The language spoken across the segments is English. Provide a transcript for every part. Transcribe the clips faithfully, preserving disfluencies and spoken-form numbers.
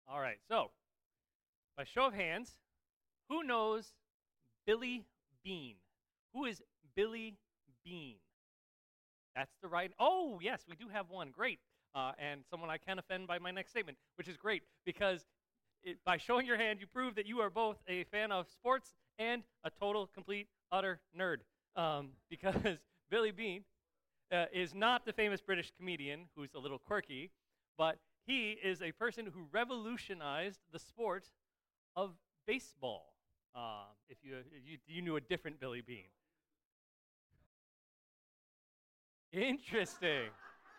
All right, so by show of hands, who knows Billy Beane? Who is Billy Beane? That's the right. Oh, yes, we do have one. Great. Uh, and someone I can offend by my next statement, which is great because it, by showing your hand, you prove that you are both a fan of sports and a total, complete, utter nerd. Um, because Billy Beane uh, is not the famous British comedian who's a little quirky, but he is a person who revolutionized the sport of baseball. Uh, if you, you you knew a different Billy Beane. Interesting.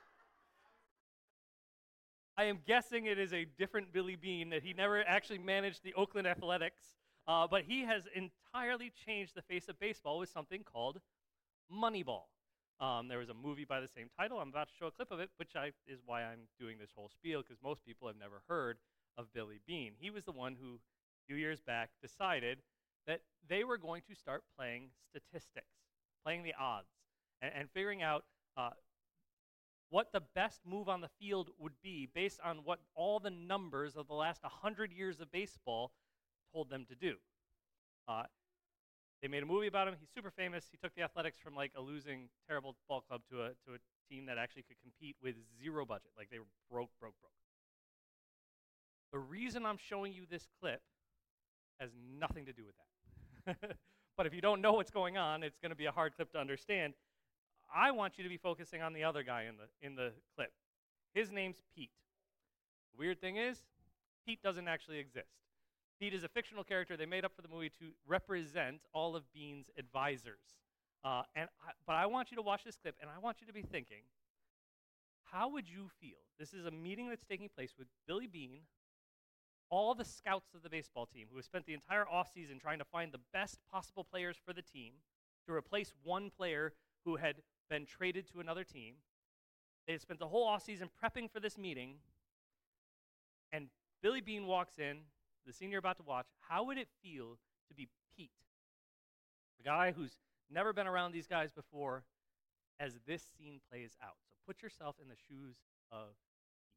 I am guessing it is a different Billy Beane, that he never actually managed the Oakland Athletics, uh, but he has entirely changed the face of baseball with something called Moneyball. Um, there was a movie by the same title. I'm about to show a clip of it, which I, is why I'm doing this whole spiel, because most people have never heard of Billy Beane. He was the one who, a few years back, decided that they were going to start playing statistics, playing the odds, and, and figuring out uh, what the best move on the field would be based on what all the numbers of the last one hundred years of baseball told them to do. Uh, they made a movie about him. He's super famous. He took the Athletics from like a losing, terrible ball club to a to a team that actually could compete with zero budget. Like they were broke, broke, broke. The reason I'm showing you this clip has nothing to do with that. But if you don't know what's going on, it's going to be a hard clip to understand. I want you to be focusing on the other guy in the in the clip. His name's Pete. The weird thing is, Pete doesn't actually exist. Pete is a fictional character they made up for the movie to represent all of Beane's advisors. Uh, and I, but I want you to watch this clip, and I want you to be thinking, how would you feel? This is a meeting that's taking place with Billy Beane, all the scouts of the baseball team who have spent the entire offseason trying to find the best possible players for the team to replace one player who had been traded to another team. They had spent the whole offseason prepping for this meeting, and Billy Beane walks in, the scene you're about to watch. How would it feel to be Pete, the guy who's never been around these guys before, as this scene plays out? So put yourself in the shoes of Pete.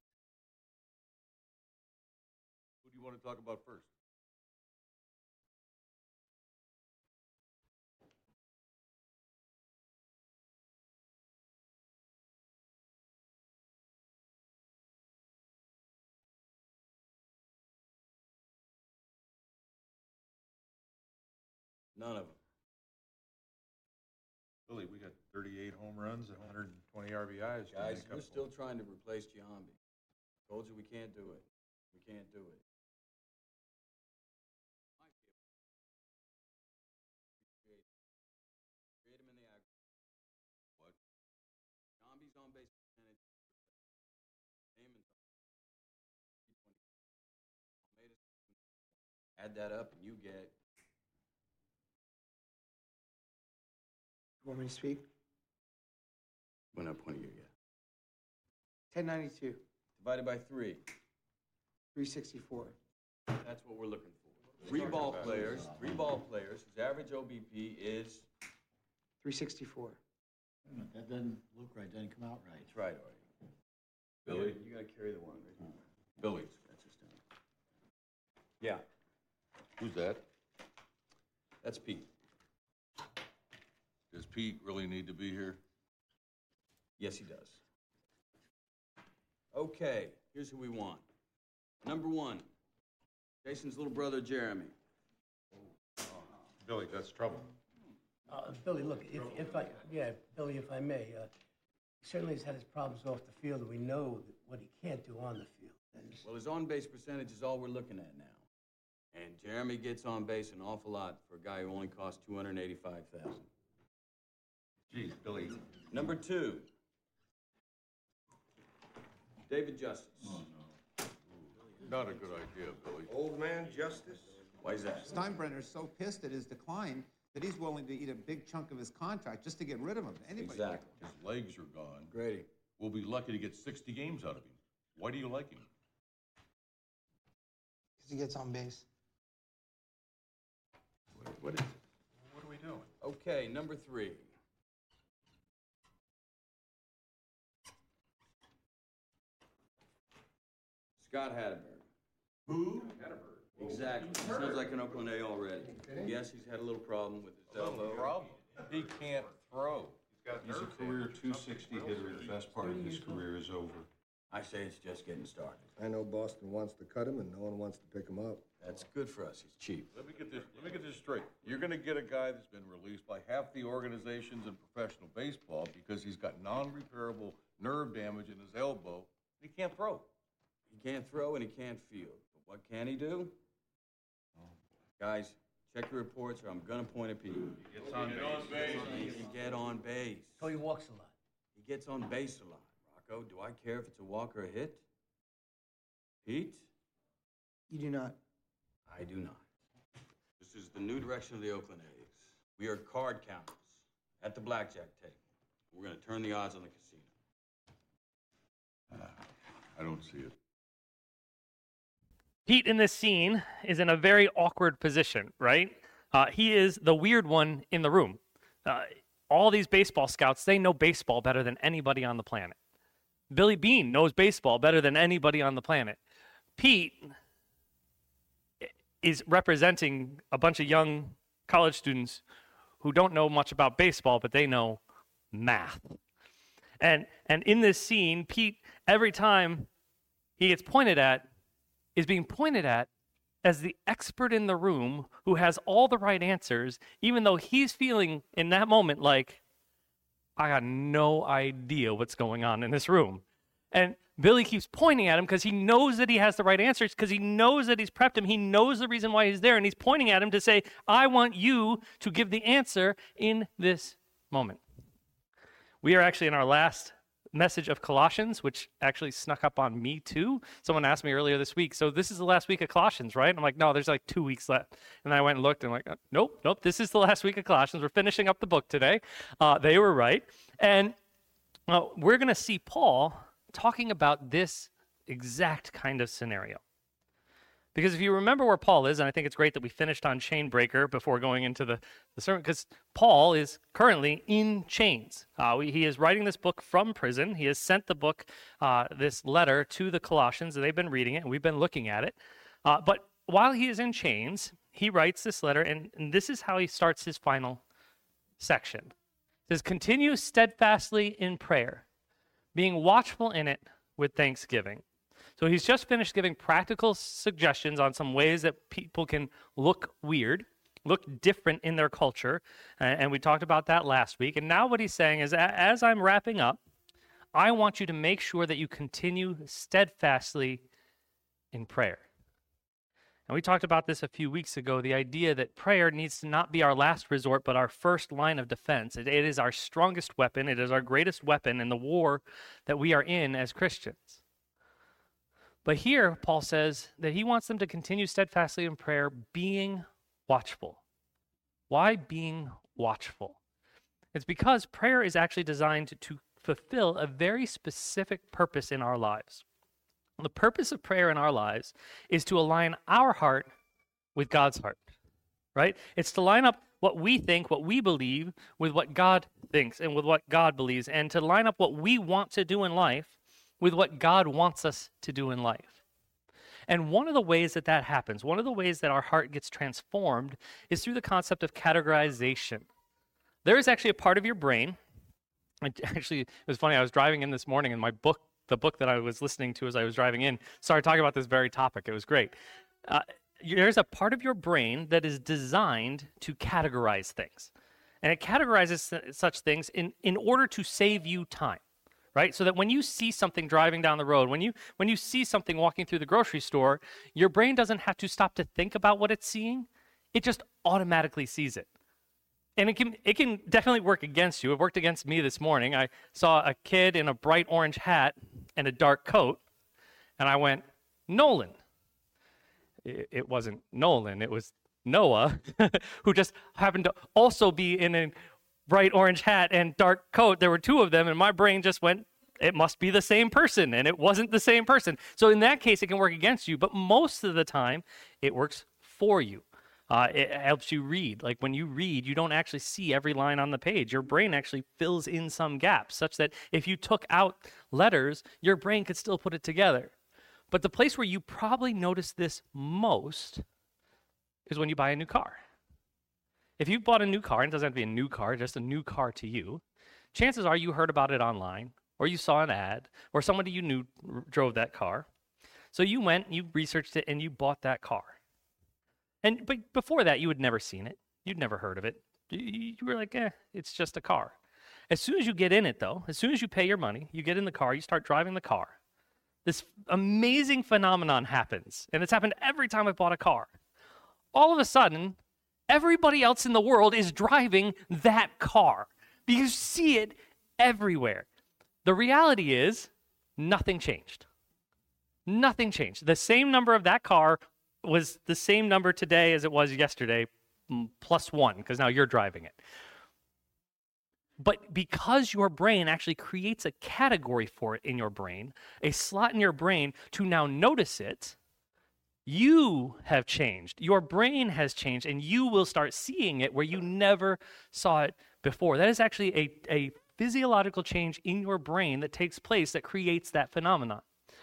Who do you want to talk about first? None of them. Billy, we got thirty-eight home runs and one hundred twenty R B Is. Guys, we're still trying to replace Giambi. Told you we can't do it. We can't do it. Create him in the aggregate. What? Giambi's on base percentage. Naaman's on. Add that up and you get. You want me to speak? We're not pointing you yet. ten ninety-two, Divided by three. three sixty-four. That's what we're looking for. Three ball players, three ball players whose average O B P is. three sixty-four. Wait a minute, that doesn't look right, doesn't come out right. That's right, Artie. Billy? You gotta carry the one right here. Billy. That's his down. Yeah, Who's that? that's Pete. Does Pete really need to be here? Yes, he does. Okay, here's who we want. Number one, Jason's little brother, Jeremy. Billy, that's trouble. Uh, Billy, look, if, if I, yeah, Billy, if I may, uh, he certainly has had his problems off the field, and we know that what he can't do on the field. And Well, his on-base percentage is all we're looking at now. And Jeremy gets on base an awful lot for a guy who only costs two hundred eighty-five thousand dollars. Geez, Billy. Number two, David Justice. Not a good idea, Billy. Old man Justice? Why is that? Steinbrenner's so pissed at his decline that he's willing to eat a big chunk of his contract just to get rid of him. Anybody? Exactly. His legs are gone. Grady. We'll be lucky to get sixty games out of him. Why do you like him? Because he gets on base. What, what is it? What are we doing? Okay, number three. Scott Hatterberg. Who? Exactly. Sounds like an Oakland A already. Yes, he's had a little problem with his elbow. Problem. He can't throw. He's a career two sixty hitter. The best part of his career is over. I say it's just getting started. I know Boston wants to cut him, and no one wants to pick him up. That's good for us. He's cheap. Let me get this. Let me get this straight. You're going to get a guy that's been released by half the organizations in professional baseball because he's got non-repairable nerve damage in his elbow. He can't throw. He can't throw and he can't field. But what can he do? Guys, check your reports or I'm going to point at Pete. He gets on base. He can get on base. So he walks a lot. He gets on base a lot. Rocco, do I care if it's a walk or a hit? Pete? You do not. I do not. This is the new direction of the Oakland A's. We are card counters at the blackjack table. We're going to turn the odds on the casino. I don't see it. Pete in this scene is in a very awkward position, right? Uh, he is the weird one in the room. Uh, all these baseball scouts, they know baseball better than anybody on the planet. Billy Beane knows baseball better than anybody on the planet. Pete is representing a bunch of young college students who don't know much about baseball, but they know math. And and in this scene, Pete, every time he gets pointed at, is being pointed at as the expert in the room who has all the right answers, even though he's feeling in that moment like, I got no idea what's going on in this room. And Billy keeps pointing at him because he knows that he has the right answers, because he knows that he's prepped him. He knows the reason why he's there, and he's pointing at him to say, I want you to give the answer in this moment. We are actually in our last message of Colossians, which actually snuck up on me too. Someone asked me earlier this week, so this is the last week of Colossians, right? I'm like, no, there's like two weeks left. And I went and looked, and I'm like, nope, nope, this is the last week of Colossians. We're finishing up the book today. Uh, they were right. And uh, we're going to see Paul talking about this exact kind of scenario. Because if you remember where Paul is, and I think it's great that we finished on chain breaker before going into the, the sermon, because Paul is currently in chains. Uh, we, he is writing this book from prison. He has sent the book, uh, this letter to the Colossians, and they've been reading it, and we've been looking at it. Uh, but while he is in chains, he writes this letter, and, and this is how he starts his final section. It says, continue steadfastly in prayer, being watchful in it with thanksgiving. So he's just finished giving practical suggestions on some ways that people can look weird, look different in their culture, and we talked about that last week. And now what he's saying is, as I'm wrapping up, I want you to make sure that you continue steadfastly in prayer. And we talked about this a few weeks ago, the idea that prayer needs to not be our last resort, but our first line of defense. It, it is our strongest weapon. It is our greatest weapon in the war that we are in as Christians. But here, Paul says that he wants them to continue steadfastly in prayer, being watchful. Why being watchful? It's because prayer is actually designed to, to fulfill a very specific purpose in our lives. The purpose of prayer in our lives is to align our heart with God's heart, right? It's to line up what we think, what we believe, with what God thinks and with what God believes, and to line up what we want to do in life with what God wants us to do in life. And one of the ways that that happens, one of the ways that our heart gets transformed is through the concept of categorization. There is actually a part of your brain, actually, it was funny, I was driving in this morning and my book, the book that I was listening to as I was driving in, started talking about this very topic. It was great. Uh, there's a part of your brain that is designed to categorize things. And it categorizes such things in, in order to save you time. Right? So that when you see something driving down the road, when you when you see something walking through the grocery store, your brain doesn't have to stop to think about what it's seeing. It just automatically sees it. And it can it can definitely work against you. It worked against me this morning. I saw a kid in a bright orange hat and a dark coat, and I went, Nolan. It, it wasn't Nolan. It was Noah, who just happened to also be in a bright orange hat and dark coat. There were two of them, and my brain just went, it must be the same person, and it wasn't the same person. So in that case, it can work against you, but most of the time, it works for you. Uh, it helps you read. Like when you read, you don't actually see every line on the page. Your brain actually fills in some gaps, such that if you took out letters, your brain could still put it together. But the place where you probably notice this most is when you buy a new car. If you bought a new car, and it doesn't have to be a new car, just a new car to you, chances are you heard about it online, or you saw an ad, or somebody you knew r- drove that car. So you went, you researched it, and you bought that car. And but before that, you had never seen it. You'd never heard of it. You, you were like, eh, it's just a car. As soon as you get in it, though, as soon as you pay your money, you get in the car, you start driving the car. This amazing phenomenon happens, and it's happened every time I've bought a car. All of a sudden, everybody else in the world is driving that car. You see it everywhere. The reality is, nothing changed. Nothing changed. The same number of that car was the same number today as it was yesterday, plus one, because now you're driving it. But because your brain actually creates a category for it in your brain, a slot in your brain to now notice it, you have changed. Your brain has changed, and you will start seeing it where you never saw it before. That is actually a, a physiological change in your brain that takes place that creates that phenomenon.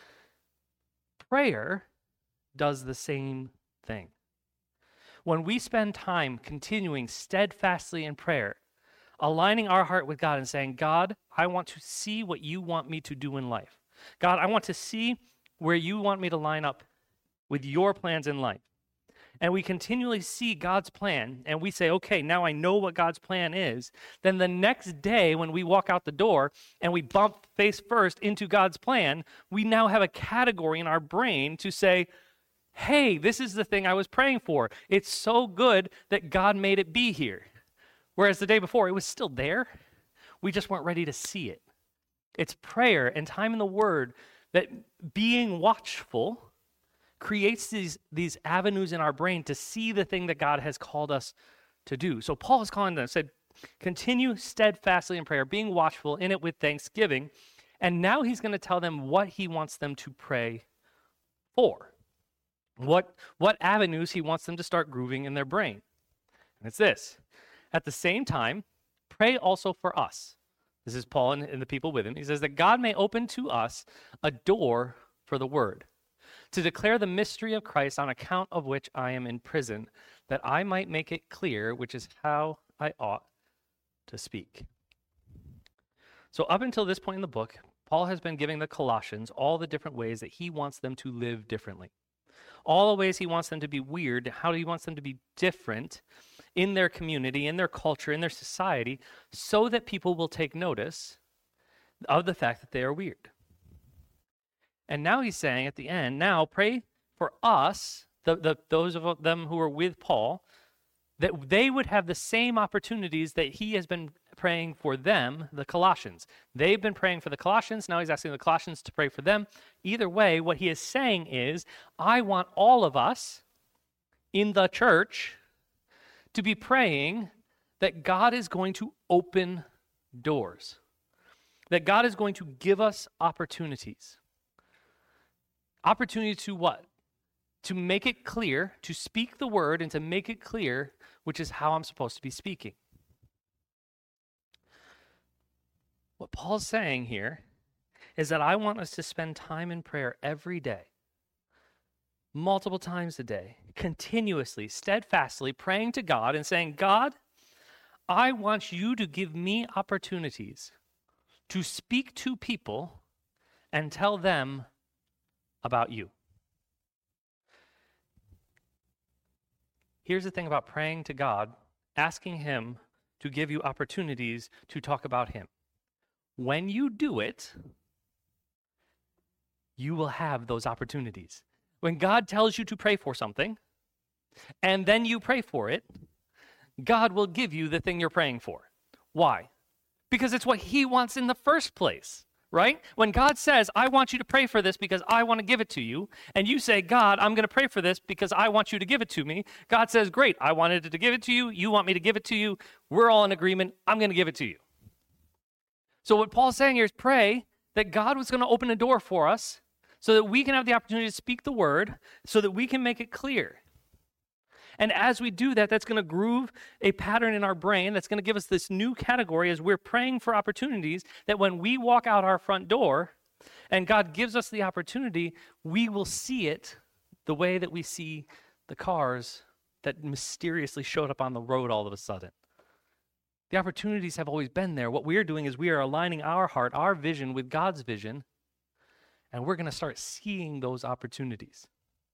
Prayer does the same thing. When we spend time continuing steadfastly in prayer, aligning our heart with God and saying, God, I want to see what you want me to do in life. God, I want to see where you want me to line up with your plans in life. And we continually see God's plan, and we say, okay, now I know what God's plan is. Then the next day when we walk out the door and we bump face first into God's plan, we now have a category in our brain to say, hey, this is the thing I was praying for. It's so good that God made it be here. Whereas the day before, it was still there. We just weren't ready to see it. It's prayer and time in the Word that being watchful creates these, these avenues in our brain to see the thing that God has called us to do. So Paul is calling them, said, continue steadfastly in prayer, being watchful in it with thanksgiving. And now he's going to tell them what he wants them to pray for. What, what avenues he wants them to start grooving in their brain. And it's this. At the same time, pray also for us. This is Paul and, and the people with him. He says that God may open to us a door for the word, to declare the mystery of Christ, on account of which I am in prison, that I might make it clear, which is how I ought to speak. So up until this point in the book, Paul has been giving the Colossians all the different ways that he wants them to live differently. All the ways he wants them to be weird, how he wants them to be different in their community, in their culture, in their society, so that people will take notice of the fact that they are weird. And now he's saying at the end, now pray for us, the, the, those of them who are with Paul, that they would have the same opportunities that he has been praying for them, the Colossians. They've been praying for the Colossians. Now he's asking the Colossians to pray for them. Either way, what he is saying is, I want all of us in the church to be praying that God is going to open doors, that God is going to give us opportunities. Opportunity to what? To make it clear, to speak the word and to make it clear, which is how I'm supposed to be speaking. What Paul's saying here is that I want us to spend time in prayer every day, multiple times a day, continuously, steadfastly praying to God and saying, God, I want you to give me opportunities to speak to people and tell them about you. Here's the thing about praying to God, asking him to give you opportunities to talk about him. When you do it, you will have those opportunities. When God tells you to pray for something, and then you pray for it, God will give you the thing you're praying for. Why? Because it's what he wants in the first place. Right? When God says, I want you to pray for this because I want to give it to you, and you say, God, I'm going to pray for this because I want you to give it to me, God says, great, I wanted to give it to you, you want me to give it to you, we're all in agreement, I'm going to give it to you. So what Paul's saying here is pray that God was going to open a door for us so that we can have the opportunity to speak the word, so that we can make it clear. And as we do that, that's going to groove a pattern in our brain that's going to give us this new category as we're praying for opportunities that when we walk out our front door, and God gives us the opportunity, we will see it the way that we see the cars that mysteriously showed up on the road all of a sudden. The opportunities have always been there. What we are doing is we are aligning our heart, our vision with God's vision, and we're going to start seeing those opportunities.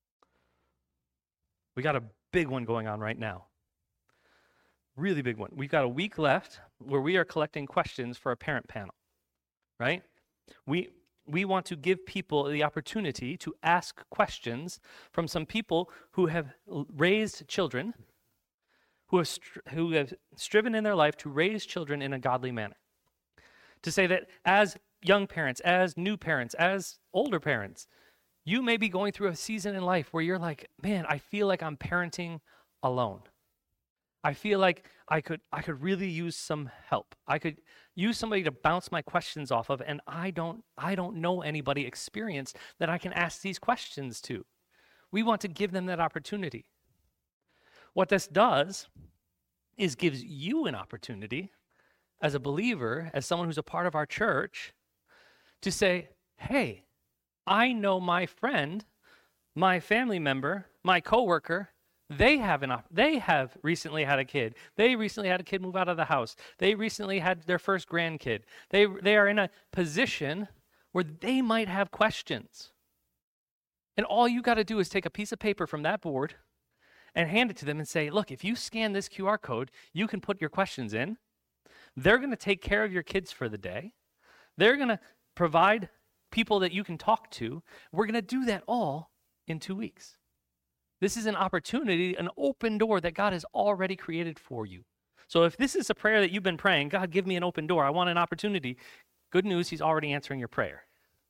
We got a big one going on right now. Really big one. We've got a week left where we are collecting questions for a parent panel, right? We we want to give people the opportunity to ask questions from some people who have l- raised children, who have str- who have striven in their life to raise children in a godly manner. To say that as young parents, as new parents, as older parents, you may be going through a season in life where you're like, man, I feel like I'm parenting alone. I feel like I could I could really use some help. I could use somebody to bounce my questions off of, and I don't I don't know anybody experienced that I can ask these questions to. We want to give them that opportunity. What this does is gives you an opportunity as a believer, as someone who's a part of our church, to say, hey, I know my friend, my family member, my coworker, they have an op- they have recently had a kid. They recently had a kid move out of the house. They recently had their first grandkid. They they are in a position where they might have questions. And all you got to do is take a piece of paper from that board and hand it to them and say, look, if you scan this Q R code, you can put your questions in. They're going to take care of your kids for the day. They're going to provide people that you can talk to. We're going to do that all in two weeks. This is an opportunity, an open door that God has already created for you. So if this is a prayer that you've been praying, God, give me an open door, I want an opportunity, good news, he's already answering your prayer.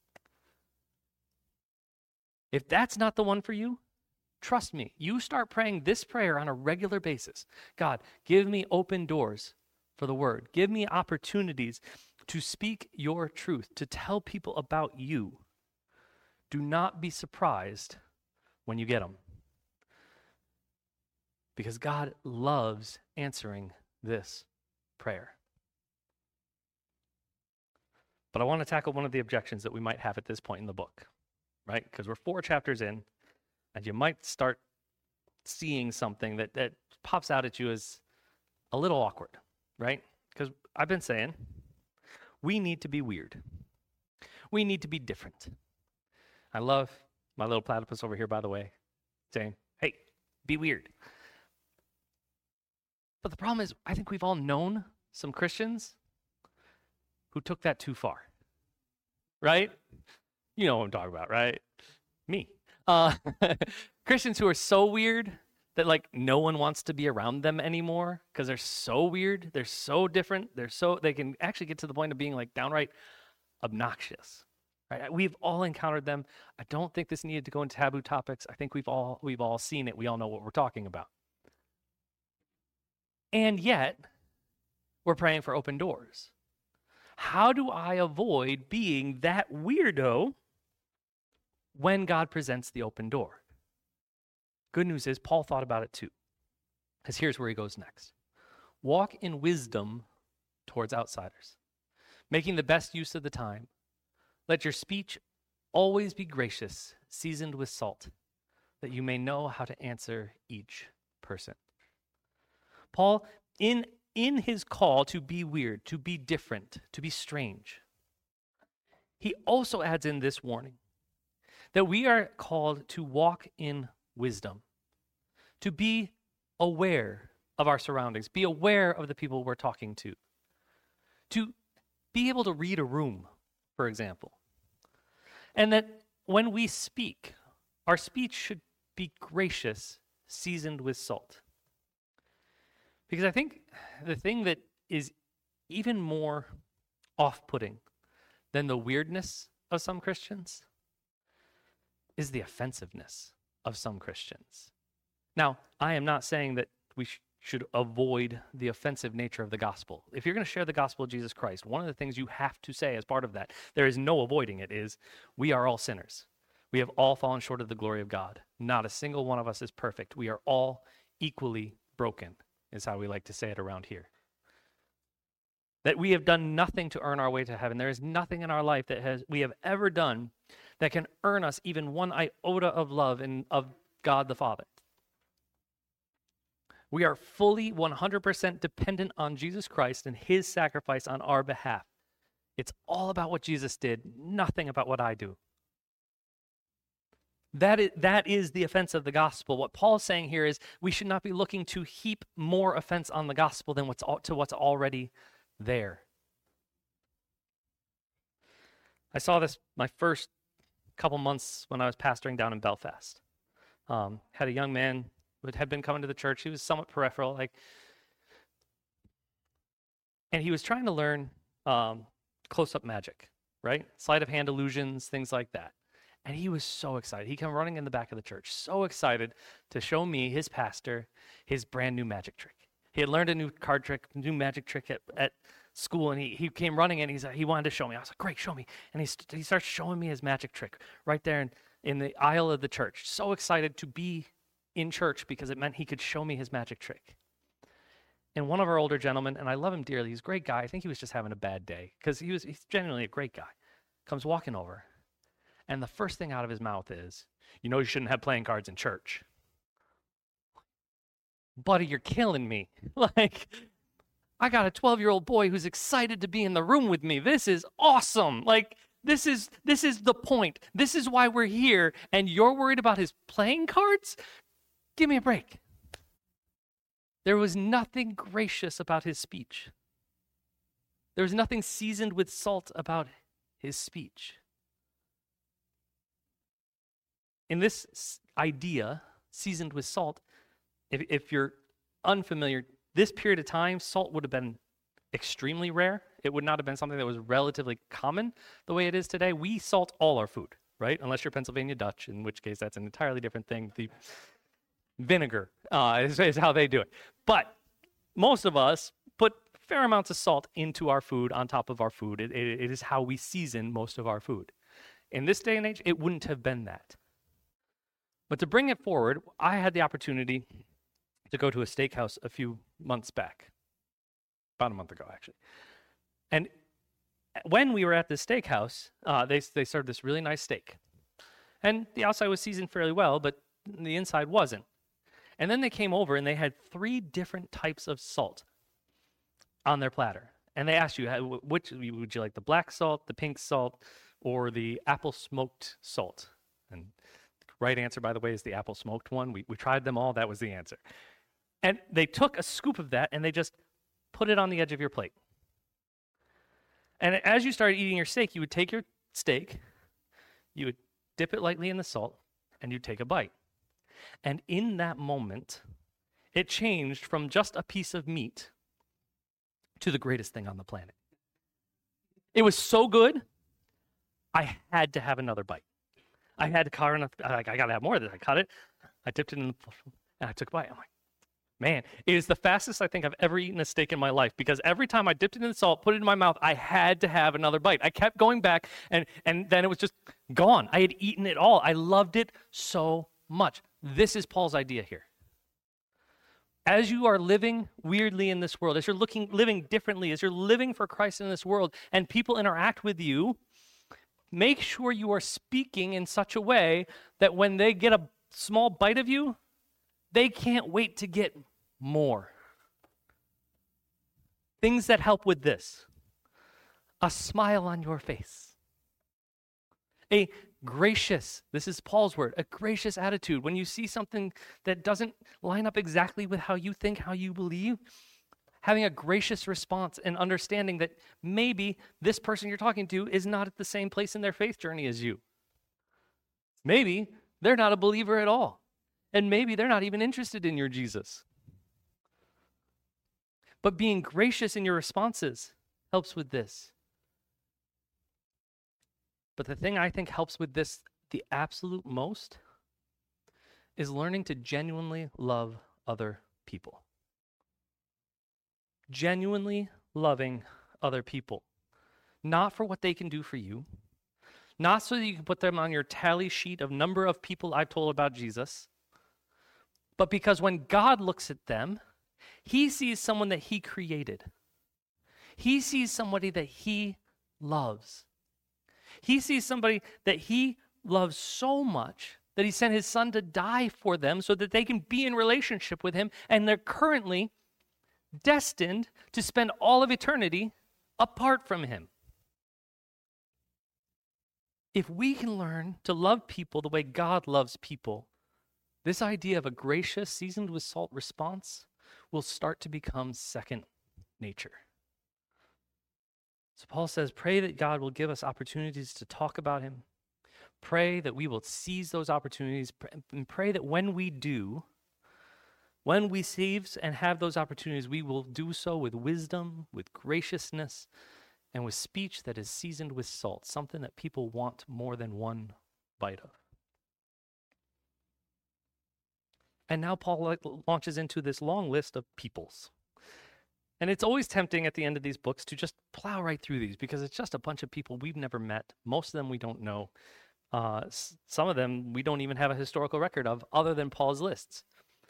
If that's not the one for you, trust me, you start praying this prayer on a regular basis. God, give me open doors for the word. Give me opportunities to speak your truth, to tell people about you. Do not be surprised when you get them. Because God loves answering this prayer. But I want to tackle one of the objections that we might have at this point in the book, right? Because we're four chapters in, and you might start seeing something that, that pops out at you as a little awkward, right? Because I've been saying, we need to be weird. We need to be different. I love my little platypus over here, by the way, saying, hey, be weird. But the problem is, I think we've all known some Christians who took that too far, right? You know what I'm talking about, right? Me. Uh, Christians who are so weird that like no one wants to be around them anymore because they're so weird, they're so different, they're so they can actually get to the point of being like downright obnoxious. Right? We've all encountered them. I don't think this needed to go into taboo topics. I think we've all we've all seen it. We all know what we're talking about. And yet, we're praying for open doors. How do I avoid being that weirdo when God presents the open door? Good news is Paul thought about it too. Because here's where he goes next. Walk in wisdom towards outsiders, making the best use of the time. Let your speech always be gracious, seasoned with salt, that you may know how to answer each person. Paul, in, in his call to be weird, to be different, to be strange, he also adds in this warning that we are called to walk in wisdom, to be aware of our surroundings, be aware of the people we're talking to, to be able to read a room, for example. And that when we speak, our speech should be gracious, seasoned with salt. Because I think the thing that is even more off-putting than the weirdness of some Christians is the offensiveness of some Christians. Now, I am not saying that we sh- should avoid the offensive nature of the gospel. If you're going to share the gospel of Jesus Christ, one of the things you have to say as part of that, there is no avoiding it, is we are all sinners. We have all fallen short of the glory of God. Not a single one of us is perfect. We are all equally broken, is how we like to say it around here. that we have done nothing to earn our way to heaven. There is nothing in our life that has we have ever done that can earn us even one iota of love and of God the Father. We are fully one hundred percent dependent on Jesus Christ and his sacrifice on our behalf. It's all about what Jesus did, nothing about what I do. That is, that is the offense of the gospel. What Paul's saying here is we should not be looking to heap more offense on the gospel than what's to what's already there. I saw this my first couple months when I was pastoring down in Belfast. Um, had a young man who had been coming to the church. He was somewhat peripheral, like, and he was trying to learn um, close-up magic, right? Sleight of hand illusions, things like that. And he was so excited. He came running in the back of the church, so excited to show me, his pastor, his brand new magic trick. He had learned a new card trick, new magic trick at, at school, and he, he came running and he's, he wanted to show me. I was like, great, show me. And he, st- he starts showing me his magic trick right there in, in the aisle of the church. So excited to be in church because it meant he could show me his magic trick. And one of our older gentlemen, and I love him dearly, he's a great guy. I think he was just having a bad day because he was he's genuinely a great guy. Comes walking over, and the first thing out of his mouth is, you know you shouldn't have playing cards in church. Buddy, you're killing me. Like, I got a twelve-year-old boy who's excited to be in the room with me. This is awesome. Like, this is this is the point. This is why we're here, and you're worried about his playing cards? Give me a break. There was nothing gracious about his speech. There was nothing seasoned with salt about his speech. In this idea, seasoned with salt, if, if you're unfamiliar, this period of time, salt would have been extremely rare. It would not have been something that was relatively common the way it is today. We salt all our food, right? Unless you're Pennsylvania Dutch, in which case that's an entirely different thing. The vinegar uh, is, is how they do it. But most of us put fair amounts of salt into our food, on top of our food. It, it, it is how we season most of our food. In this day and age, it wouldn't have been that. But to bring it forward, I had the opportunity to go to a steakhouse a few months back. About a month ago, actually. And when we were at this steakhouse, uh, they, they served this really nice steak. And the outside was seasoned fairly well, but the inside wasn't. And then they came over and they had three different types of salt on their platter. And they asked you, which would you like, the black salt, the pink salt, or the apple smoked salt? And the right answer, by the way, is the apple smoked one. We, we tried them all. That was the answer. And they took a scoop of that and they just put it on the edge of your plate. And as you started eating your steak, you would take your steak, you would dip it lightly in the salt, and you'd take a bite. And in that moment, it changed from just a piece of meat to the greatest thing on the planet. It was so good, I had to have another bite. I had to cut enough, like, I got to have more of this. I cut it, I dipped it in, the, and I took a bite. I'm like, man, it is the fastest I think I've ever eaten a steak in my life, because every time I dipped it in the salt, put it in my mouth, I had to have another bite. I kept going back, and, and then it was just gone. I had eaten it all. I loved it so much. This is Paul's idea here. As you are living weirdly in this world, as you're looking, living differently, as you're living for Christ in this world, and people interact with you, make sure you are speaking in such a way that when they get a small bite of you, they can't wait to get more. Things that help with this: a smile on your face, a gracious, this is Paul's word, a gracious attitude. When you see something that doesn't line up exactly with how you think, how you believe, having a gracious response and understanding that maybe this person you're talking to is not at the same place in their faith journey as you. Maybe they're not a believer at all. And maybe they're not even interested in your Jesus. But being gracious in your responses helps with this. But the thing I think helps with this the absolute most is learning to genuinely love other people. Genuinely loving other people. Not for what they can do for you. Not so that you can put them on your tally sheet of number of people I've told about Jesus. But because when God looks at them, he sees someone that he created. He sees somebody that he loves. He sees somebody that he loves so much that he sent his son to die for them so that they can be in relationship with him, and they're currently destined to spend all of eternity apart from him. If we can learn to love people the way God loves people, this idea of a gracious, seasoned with salt response will start to become second nature. So Paul says, pray that God will give us opportunities to talk about him. Pray that we will seize those opportunities, and pray that when we do, when we seize and have those opportunities, we will do so with wisdom, with graciousness, and with speech that is seasoned with salt, something that people want more than one bite of. And now Paul launches into this long list of peoples. And it's always tempting at the end of these books to just plow right through these because it's just a bunch of people we've never met. Most of them we don't know. Uh, s- some of them we don't even have a historical record of other than Paul's lists.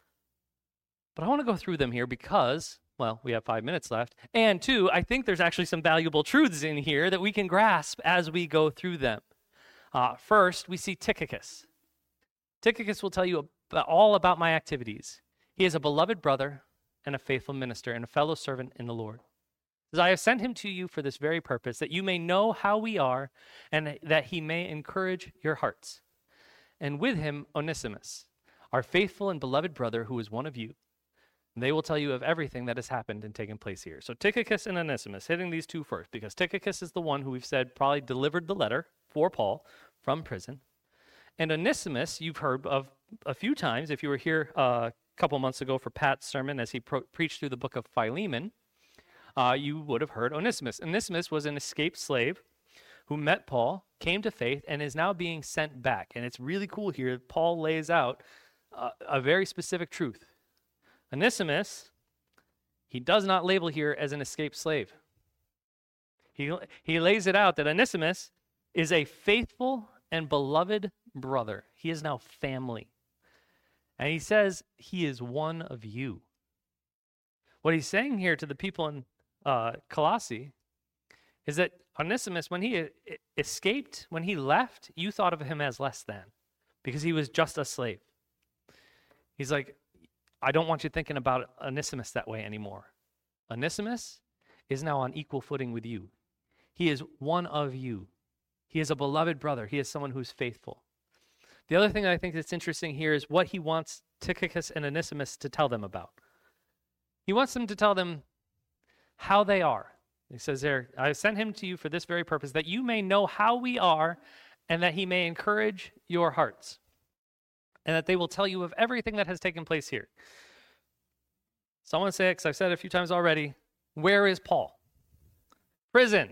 But I want to go through them here because, well, we have five minutes left. And two, I think there's actually some valuable truths in here that we can grasp as we go through them. Uh, first, we see Tychicus. Tychicus will tell you about, all about my activities. He is a beloved brother and a faithful minister and a fellow servant in the Lord. Says, I have sent him to you for this very purpose, that you may know how we are and that he may encourage your hearts. And with him, Onesimus, our faithful and beloved brother who is one of you. And they will tell you of everything that has happened and taken place here. So Tychicus and Onesimus, hitting these two first, because Tychicus is the one who we've said probably delivered the letter for Paul from prison. And Onesimus, you've heard of a few times, if you were here uh, a couple months ago for Pat's sermon as he pro- preached through the book of Philemon, uh, you would have heard Onesimus. Onesimus was an escaped slave who met Paul, came to faith, and is now being sent back. And it's really cool here. Paul lays out uh, a very specific truth. Onesimus, he does not label here as an escaped slave. He, he lays it out that Onesimus is a faithful and beloved brother. He is now family. And he says he is one of you. What he's saying here to the people in uh, Colossae is that Onesimus, when he e- escaped, when he left, you thought of him as less than because he was just a slave. He's like, I don't want you thinking about Onesimus that way anymore. Onesimus is now on equal footing with you. He is one of you. He is a beloved brother. He is someone who's faithful. The other thing that I think that's interesting here is what he wants Tychicus and Onesimus to tell them about. He wants them to tell them how they are. He says there, I sent him to you for this very purpose, that you may know how we are and that he may encourage your hearts. And that they will tell you of everything that has taken place here. Someone say it, because I've said it a few times already. Where is Paul? Prison.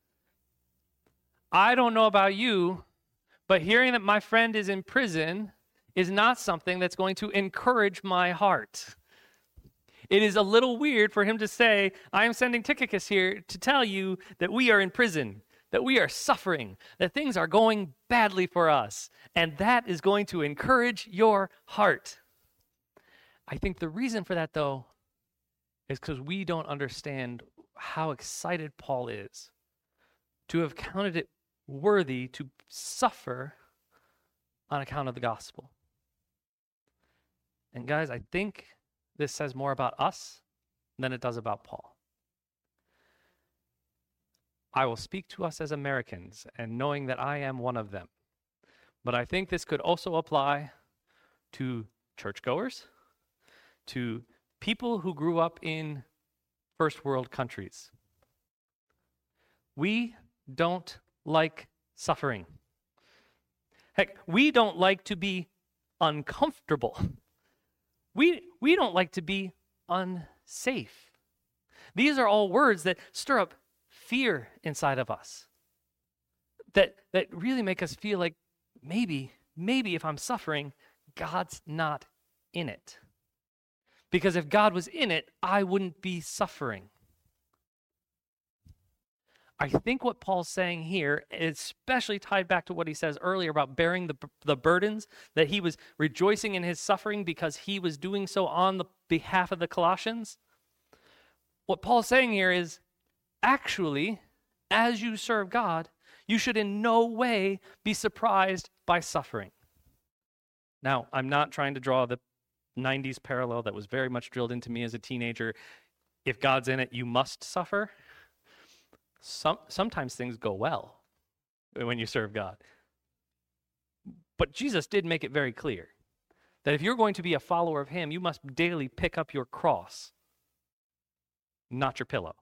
I don't know about you, but hearing that my friend is in prison is not something that's going to encourage my heart. It is a little weird for him to say, I am sending Tychicus here to tell you that we are in prison, that we are suffering, that things are going badly for us, and that is going to encourage your heart. I think the reason for that, though, is because we don't understand how excited Paul is to have counted it worthy to suffer on account of the gospel. And guys, I think this says more about us than it does about Paul. I will speak to us as Americans, and knowing that I am one of them. But I think this could also apply to churchgoers, to people who grew up in first world countries. We don't like suffering. Heck, we don't like to be uncomfortable. We, we don't like to be unsafe. These are all words that stir up fear inside of us, that, that really make us feel like maybe, maybe if I'm suffering, God's not in it. Because if God was in it, I wouldn't be suffering. I think what Paul's saying here, especially tied back to what he says earlier about bearing the, the burdens, that he was rejoicing in his suffering because he was doing so on the behalf of the Colossians. What Paul's saying here is, actually, as you serve God, you should in no way be surprised by suffering. Now, I'm not trying to draw the nineties parallel that was very much drilled into me as a teenager. If God's in it, you must suffer. Some, sometimes things go well when you serve God. But Jesus did make it very clear that if you're going to be a follower of him, you must daily pick up your cross, not your pillow.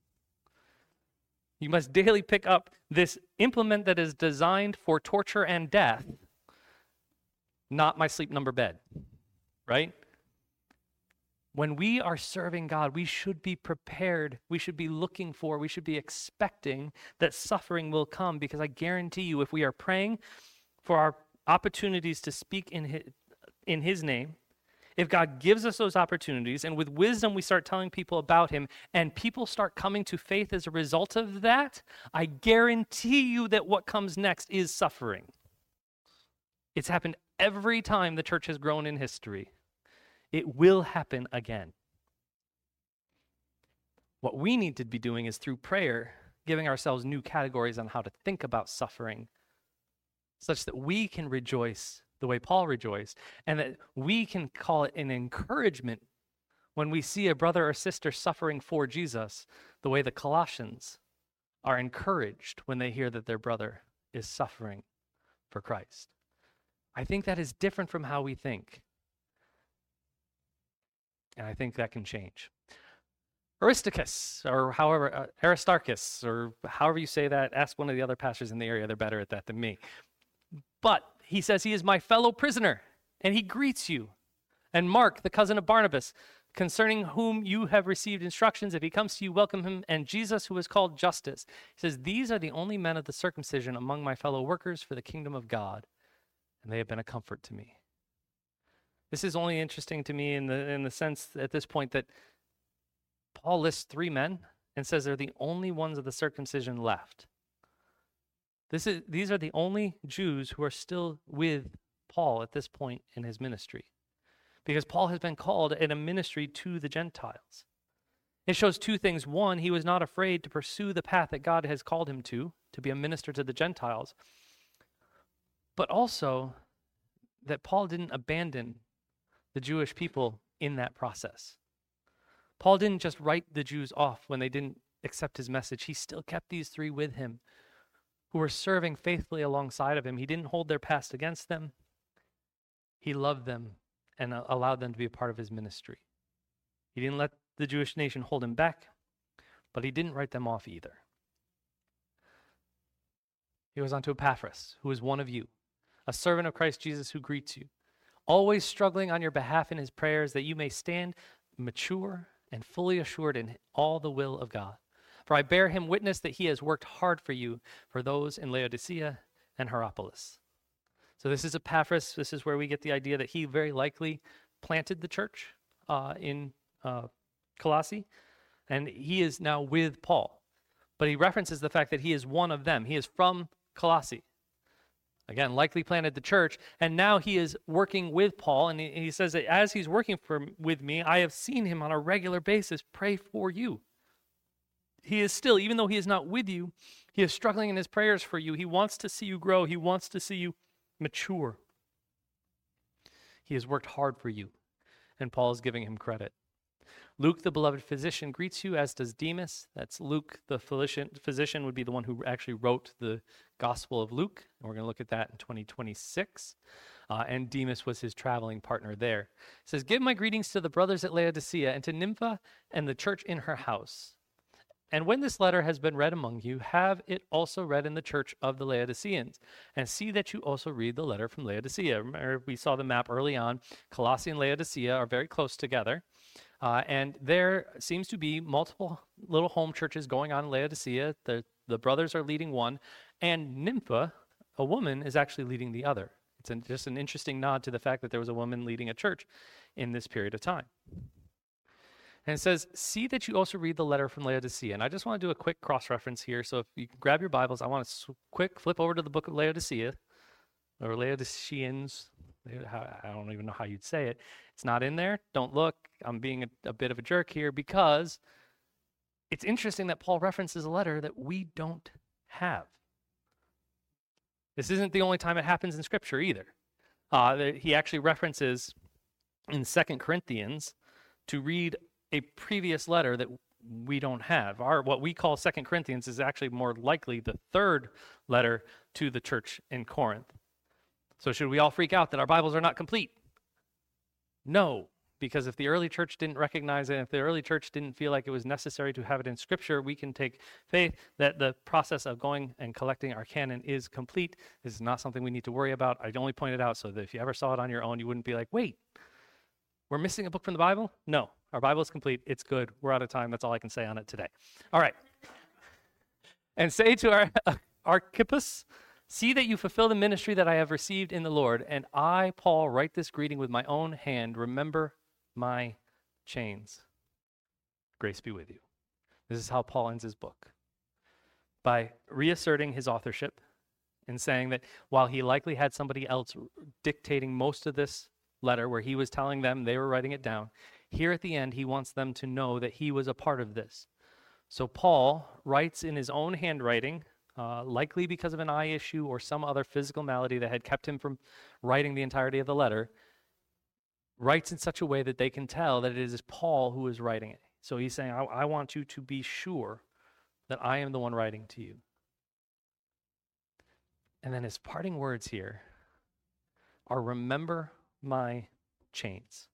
You must daily pick up this implement that is designed for torture and death, not my sleep number bed, right? When we are serving God, we should be prepared. We should be looking for, we should be expecting that suffering will come, because I guarantee you, if we are praying for our opportunities to speak in his, in his name, if God gives us those opportunities, and with wisdom we start telling people about him, and people start coming to faith as a result of that, I guarantee you that what comes next is suffering. It's happened every time the church has grown in history. It will happen again. What we need to be doing is, through prayer, giving ourselves new categories on how to think about suffering, such that we can rejoice the way Paul rejoiced, and that we can call it an encouragement when we see a brother or sister suffering for Jesus, the way the Colossians are encouraged when they hear that their brother is suffering for Christ. I think that is different from how we think. And I think that can change. Aristarchus, or however, uh, Aristarchus, or however you say that, ask one of the other pastors in the area. They're better at that than me. But he says he is my fellow prisoner, and he greets you. And Mark, the cousin of Barnabas, concerning whom you have received instructions, if he comes to you, welcome him. And Jesus, who is called Justus. He says, these are the only men of the circumcision among my fellow workers for the kingdom of God, and they have been a comfort to me. This is only interesting to me in the in the sense at this point that Paul lists three men and says they're the only ones of the circumcision left. This is these are the only Jews who are still with Paul at this point in his ministry, because Paul has been called in a ministry to the Gentiles. It shows two things. One, he was not afraid to pursue the path that God has called him to, to be a minister to the Gentiles, but also that Paul didn't abandon the Jewish people in that process. Paul didn't just write the Jews off when they didn't accept his message. He still kept these three with him, who were serving faithfully alongside of him. He didn't hold their past against them. He loved them and allowed them to be a part of his ministry. He didn't let the Jewish nation hold him back, but he didn't write them off either. He goes on to Epaphras, who is one of you, a servant of Christ Jesus, who greets you, always struggling on your behalf in his prayers, that you may stand mature and fully assured in all the will of God. For I bear him witness that he has worked hard for you, for those in Laodicea and Hierapolis. So this is Epaphras. This is where we get the idea that he very likely planted the church uh, in uh, Colossae, and he is now with Paul. But he references the fact that he is one of them. He is from Colossae. Again, likely planted the church, and now he is working with Paul, and he, he says that as he's working for, with me, I have seen him on a regular basis pray for you. He is still, even though he is not with you, he is struggling in his prayers for you. He wants to see you grow. He wants to see you mature. He has worked hard for you, and Paul is giving him credit. Luke, the beloved physician, greets you, as does Demas. That's Luke, the physician, physician would be the one who actually wrote the Gospel of Luke. And we're going to look at that in twenty twenty-six. Uh, and Demas was his traveling partner there. It says, give my greetings to the brothers at Laodicea and to Nympha and the church in her house. And when this letter has been read among you, have it also read in the church of the Laodiceans. And see that you also read the letter from Laodicea. Remember, we saw the map early on. Colossae and Laodicea are very close together. Uh, and there seems to be multiple little home churches going on in Laodicea. The, the brothers are leading one, and Nympha, a woman, is actually leading the other. It's an, just an interesting nod to the fact that there was a woman leading a church in this period of time. And it says, see that you also read the letter from Laodicea. And I just want to do a quick cross-reference here. So if you can grab your Bibles, I want to sw- quick flip over to the book of Laodicea, or Laodiceans. I don't even know how you'd say it. It's not in there. Don't look. I'm being a, a bit of a jerk here, because it's interesting that Paul references a letter that we don't have. This isn't the only time it happens in Scripture either. Uh, he actually references in Second Corinthians to read a previous letter that we don't have. Our what we call Second Corinthians is actually more likely the third letter to the church in Corinth. So should we all freak out that our Bibles are not complete? No, because if the early church didn't recognize it, if the early church didn't feel like it was necessary to have it in Scripture, we can take faith that the process of going and collecting our canon is complete. This is not something we need to worry about. I only pointed out so that if you ever saw it on your own, you wouldn't be like, wait, we're missing a book from the Bible? No, our Bible is complete. It's good. We're out of time. That's all I can say on it today. All right. And say to our Archippus, see that you fulfill the ministry that I have received in the Lord. And I, Paul, write this greeting with my own hand. Remember my chains. Grace be with you. This is how Paul ends his book. By reasserting his authorship and saying that while he likely had somebody else dictating most of this letter where he was telling them they were writing it down, here at the end he wants them to know that he was a part of this. So Paul writes in his own handwriting, uh, likely because of an eye issue or some other physical malady that had kept him from writing the entirety of the letter, writes in such a way that they can tell that it is Paul who is writing it. So he's saying, I, I want you to be sure that I am the one writing to you. And then his parting words here are, remember my chains.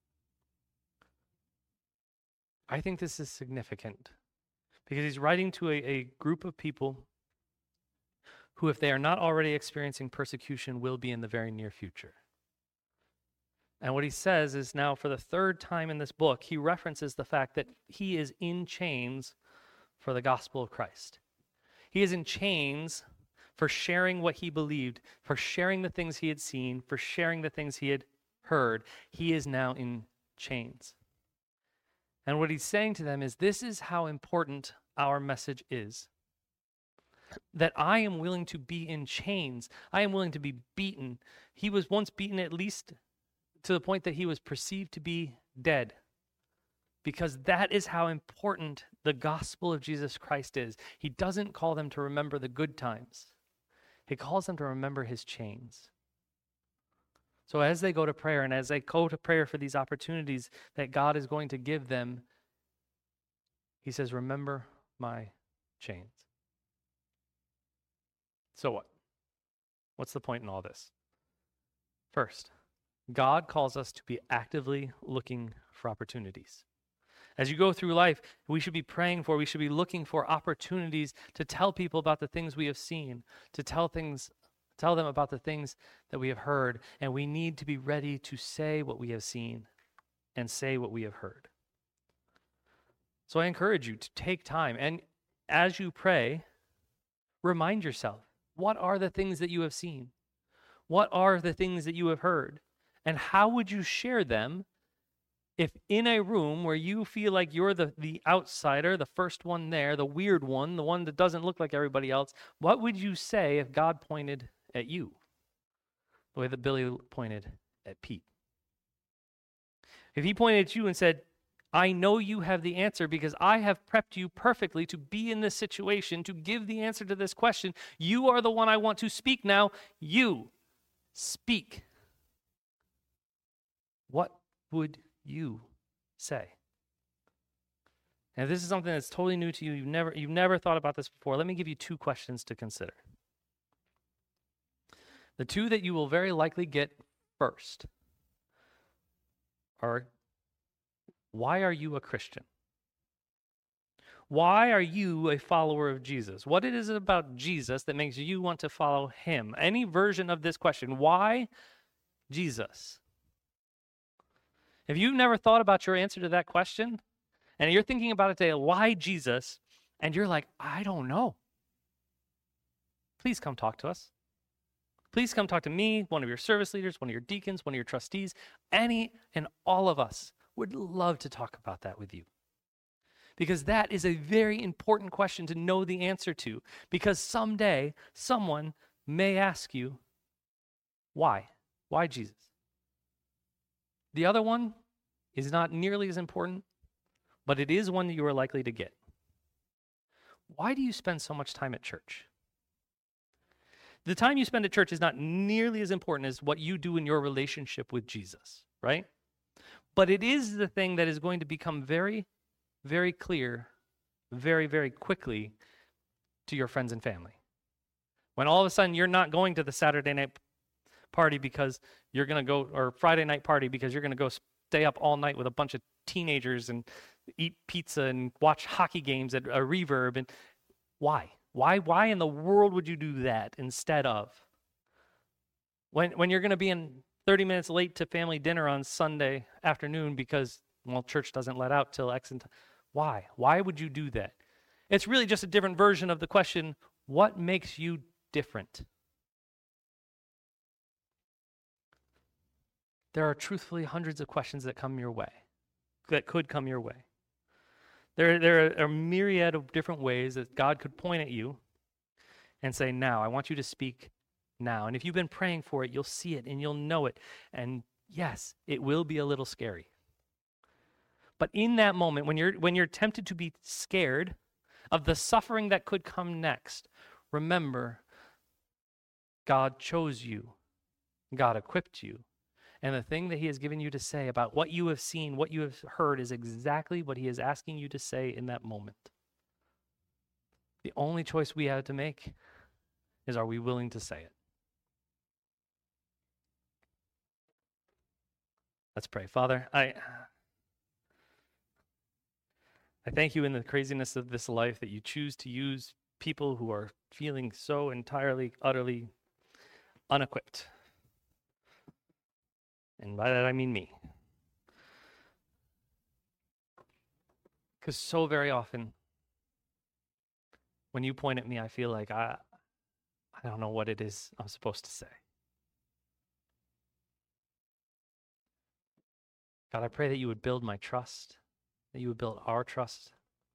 I think this is significant because he's writing to a, a group of people who, if they are not already experiencing persecution, will be in the very near future. And what he says is now, for the third time in this book, he references the fact that he is in chains for the gospel of Christ. He is in chains for sharing what he believed, for sharing the things he had seen, for sharing the things he had heard. He is now in chains. And what he's saying to them is, this is how important our message is. That I am willing to be in chains. I am willing to be beaten. He was once beaten at least to the point that he was perceived to be dead. Because that is how important the gospel of Jesus Christ is. He doesn't call them to remember the good times. He calls them to remember his chains. So as they go to prayer and as they go to prayer for these opportunities that God is going to give them, he says, remember my chains. So what? What's the point in all this? First, God calls us to be actively looking for opportunities. As you go through life, we should be praying for, we should be looking for opportunities to tell people about the things we have seen, to tell things, tell them about the things that we have heard, and we need to be ready to say what we have seen and say what we have heard. So I encourage you to take time, and as you pray, remind yourself, what are the things that you have seen? What are the things that you have heard? And how would you share them if in a room where you feel like you're the, the outsider, the first one there, the weird one, the one that doesn't look like everybody else, what would you say if God pointed at you the way that Billy pointed at Pete? If he pointed at you and said, I know you have the answer because I have prepped you perfectly to be in this situation, to give the answer to this question. You are the one I want to speak now. You speak. What would you say? And if this is something that's totally new to you, you've never, you've never thought about this before, let me give you two questions to consider. The two that you will very likely get first are, why are you a Christian? Why are you a follower of Jesus? What it is about Jesus that makes you want to follow him? Any version of this question, why Jesus? If you've never thought about your answer to that question, and you're thinking about it today, why Jesus, and you're like, I don't know, please come talk to us. Please come talk to me, one of your service leaders, one of your deacons, one of your trustees. Any and all of us would love to talk about that with you. Because that is a very important question to know the answer to. Because someday, someone may ask you, why? Why Jesus? The other one is not nearly as important, but it is one that you are likely to get. why do you spend so much time at church? The time you spend at church is not nearly as important as what you do in your relationship with Jesus, right? But it is the thing that is going to become very, very clear very, very quickly to your friends and family. When all of a sudden you're not going to the Saturday night party because you're going to go, or Friday night party because you're going to go stay up all night with a bunch of teenagers and eat pizza and watch hockey games at a Reverb. And why? Why, why in the world would you do that instead of when, when you're going to be in thirty minutes late to family dinner on Sunday afternoon because, well, church doesn't let out till X and t- why? Why would you do that? It's really just a different version of the question, what makes you different? There are truthfully hundreds of questions that come your way, that could come your way. There, there are a myriad of different ways that God could point at you and say, now, I want you to speak now. And if you've been praying for it, you'll see it and you'll know it. And yes, it will be a little scary. But in that moment, when you're when you're tempted to be scared of the suffering that could come next, remember, God chose you. God equipped you. And the thing that he has given you to say about what you have seen, what you have heard, is exactly what he is asking you to say in that moment. The only choice we have to make is, are we willing to say it? Let's pray. Father, I, I thank you in the craziness of this life that you choose to use people who are feeling so entirely, utterly unequipped. And by that I mean me. Because so very often, when you point at me, I feel like I, I don't know what it is I'm supposed to say. God, I pray that you would build my trust, that you would build our trust,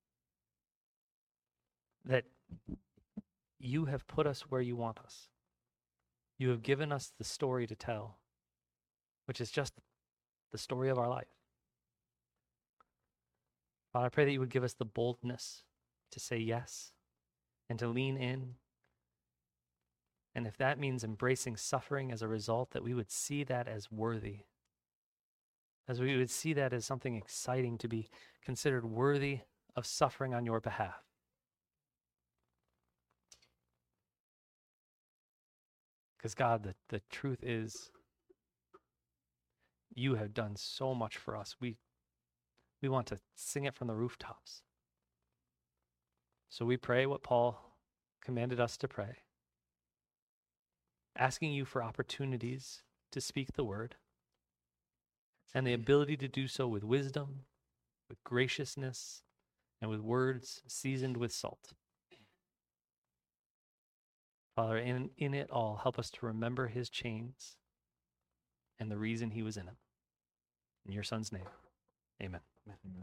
that you have put us where you want us. You have given us the story to tell, which is just the story of our life. Father, I pray that you would give us the boldness to say yes and to lean in. And if that means embracing suffering as a result, that we would see that as worthy, as we would see that as something exciting to be considered worthy of suffering on your behalf. Because God, the, the truth is, you have done so much for us. We, we want to sing it from the rooftops. So we pray what Paul commanded us to pray, asking you for opportunities to speak the word and the ability to do so with wisdom, with graciousness, and with words seasoned with salt. Father, in, in it all, help us to remember his chains and the reason he was in them. In your son's name, amen.